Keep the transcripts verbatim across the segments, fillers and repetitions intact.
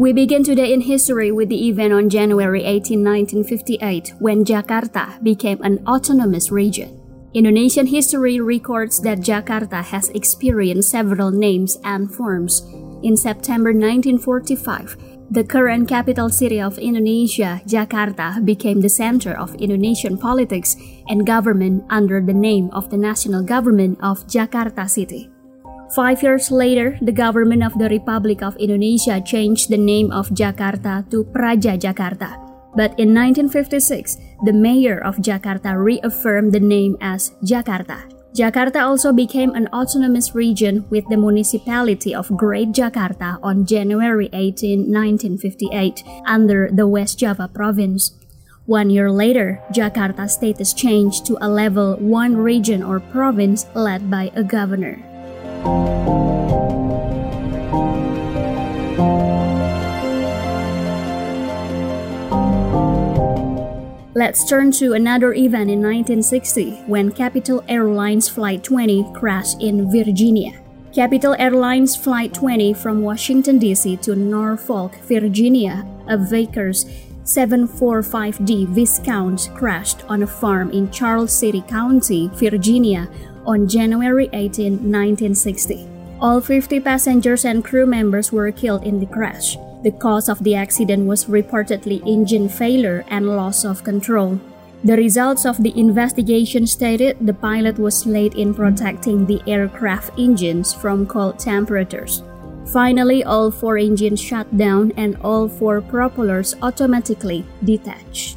We begin today in history with the event on January eighteenth, nineteen fifty-eight, when Jakarta became an autonomous region. Indonesian history records that Jakarta has experienced several names and forms. In September nineteen forty-five, the current capital city of Indonesia, Jakarta, became the center of Indonesian politics and government under the name of the National Government of Jakarta City. Five years later, the government of the Republic of Indonesia changed the name of Jakarta to Praja Jakarta. But in nineteen fifty-six, the mayor of Jakarta reaffirmed the name as Jakarta. Jakarta also became an autonomous region with the municipality of Great Jakarta on January eighteenth, nineteen fifty-eight, under the West Java province. One year later, Jakarta's status changed to a level one region or province led by a governor. Let's turn to another event in nineteen sixty, when Capital Airlines Flight twenty crashed in Virginia. Capital Airlines Flight twenty from Washington, D C to Norfolk, Virginia, a Vickers seven forty-five D Viscount crashed on a farm in Charles City County, Virginia, on January eighteenth, nineteen sixty. All fifty passengers and crew members were killed in the crash. The cause of the accident was reportedly engine failure and loss of control. The results of the investigation stated the pilot was late in protecting the aircraft engines from cold temperatures. Finally, all four engines shut down and all four propellers automatically detached.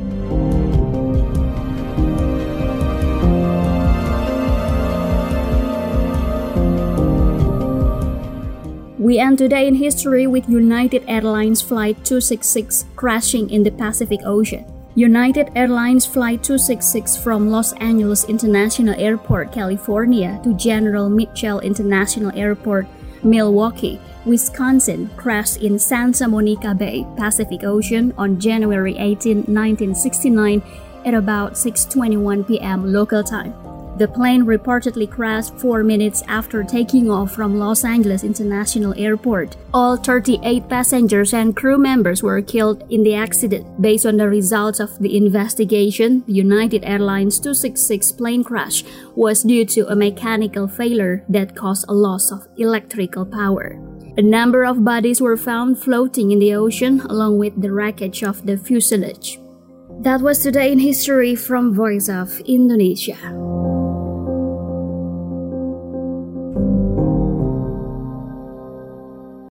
We end today in history with United Airlines Flight two sixty-six crashing in the Pacific Ocean. United Airlines Flight two sixty-six from Los Angeles International Airport, California to General Mitchell International Airport, Milwaukee, Wisconsin crashed in Santa Monica Bay, Pacific Ocean on January eighteenth, nineteen sixty-nine at about six twenty-one p m local time. The plane reportedly crashed four minutes after taking off from Los Angeles International Airport. All thirty-eight passengers and crew members were killed in the accident. Based on the results of the investigation, the United Airlines two sixty-six plane crash was due to a mechanical failure that caused a loss of electrical power. A number of bodies were found floating in the ocean along with the wreckage of the fuselage. That was Today in History from Voice of Indonesia.